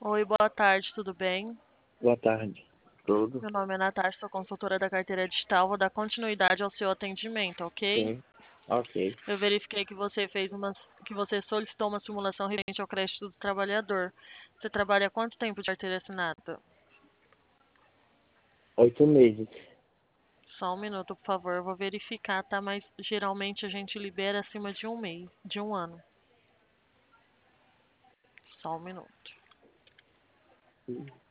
Oi, boa tarde, tudo bem? Boa tarde. Tudo? Meu nome é Natasha, sou consultora da carteira digital. Vou dar continuidade ao seu atendimento, ok? Sim. Ok. Eu verifiquei que que você solicitou uma simulação referente ao crédito do trabalhador. Você trabalha há quanto tempo de carteira assinada? 8 meses. Só um minuto, por favor. Eu vou verificar, tá? Mas geralmente a gente libera acima de um mês, de um ano. Só um minuto.